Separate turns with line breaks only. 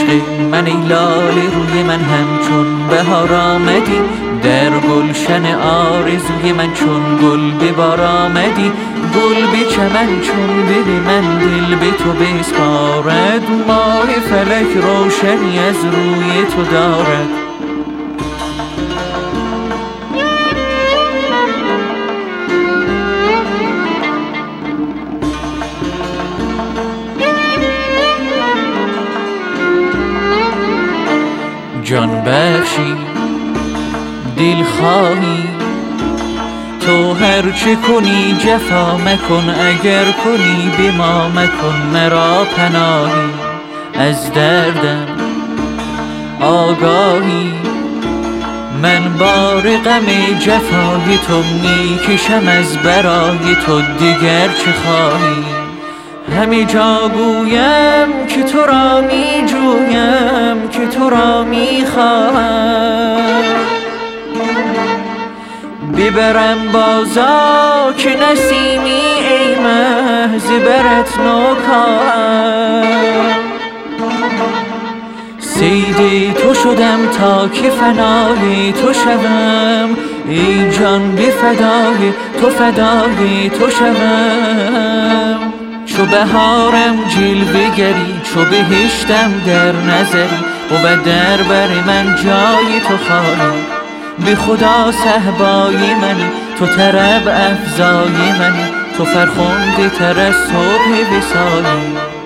من ای لاله روی من همچون بهار آمدی، در گلشن آرزوی من چون گل به بار آمدی. گل به چمن چون دل من دل به تو بسپارد، ماه فلک روشنی از روی تو دارد. جان بخشی دل خواهی تو، هر چه کنی جفا مکن، اگر کنی به ما مکن. مرا پناهی از دردم آگاهی، من بار غم جفای تو میکشم از برای تو. دیگر چه خواهی؟ همه جا گویم که تو را می جویم، که تو را می خواهم. ببرم بازا که نسیمی ای مه، ز برت نوکاهم. صید تو شدم تا که فنای تو شوم، ای جان به فدای تو فدای تو شوم. چو بهارم جلوه گری، چو بهشتم در نظری، بود در بر من جای تو خواهی. به خدا صهبای منی، تو طرب افزای منی، تو فرخنده تر از صبح وصالی.